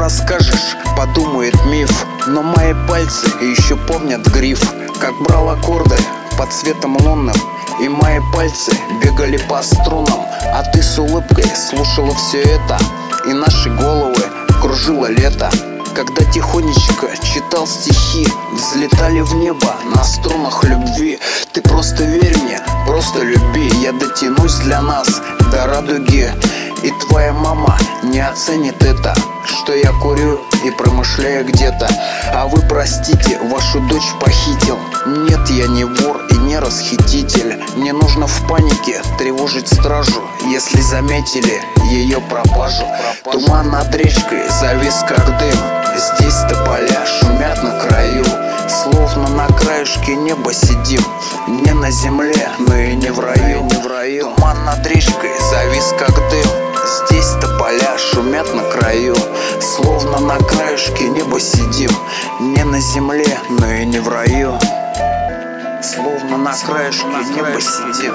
расскажешь, подумает миф. Но мои пальцы еще помнят гриф, как брал аккорды под светом лунным, и мои пальцы бегали по струнам, а ты с улыбкой слушала все это, и наши головы кружило лето. Когда тихонечко читал стихи, взлетали в небо на струнах любви. Ты просто верь мне, просто люби, я дотянусь для нас до радуги. И твоя мама не оценит это, что я курю и промышляю где-то. А вы простите, вашу дочь похитил. Нет, я не вор и не расхититель. Не нужно в панике тревожить стражу, если заметили ее пропажу. Туман над речкой завис как дым, здесь тополя шумят на краю. Словно на краешке неба сидим, не на земле, но и не в раю. Туман над речкой завис как дым, здесь тополя шумят на краю. Словно на краешке неба сидим, не на земле, но и не в раю. Словно на краешке неба сидим.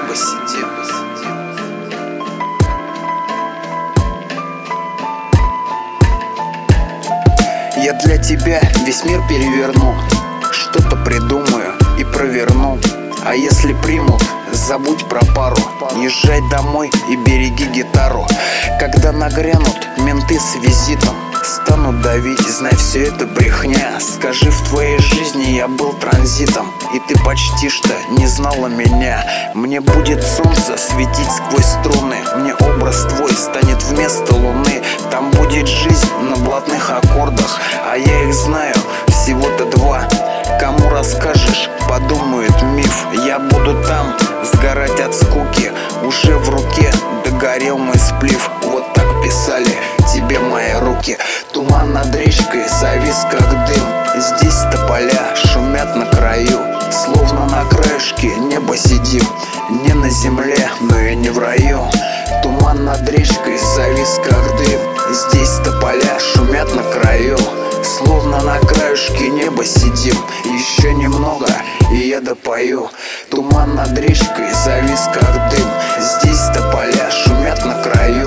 Я для тебя весь мир переверну, что-то придумаю и проверну. А если примут, забудь про пару, езжай домой и береги гитару. Когда нагрянут менты с визитом, станут давить, знай, все это брехня. Скажи, в твоей жизни я был транзитом, и ты почти что не знала меня. Мне будет солнце светить сквозь струны, мне образ твой станет вместо луны. Там будет жизнь на блатных аккордах, а я их знаю всего-то два. Кому расскажешь, подумает миф. Я буду там сгорать от скуки, уже в руке догорел мой сплив. Вот так писали тебе мои руки. Туман над речкой завис как дым, здесь тополя шумят на краю. Словно на краешке неба сидим, не на земле, но и не в раю. Туман над речкой завис как дым, здесь тополя шумят на краю. Словно на краешке неба сидим, еще немного и я допою. Туман над речкой завис как дым, здесь тополя шумят на краю.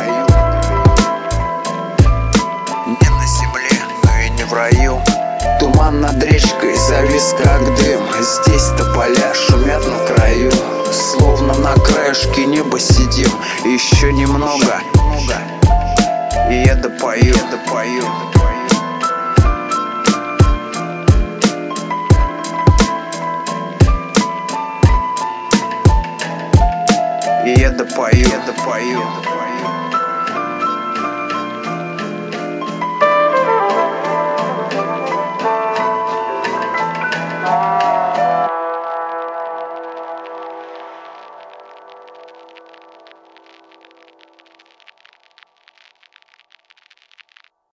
Не на земле, но и не в раю. Туман над речкой завис как дым, здесь тополя шумят на краю. Словно на краешке неба сидим, еще немного и я допою. И я допою.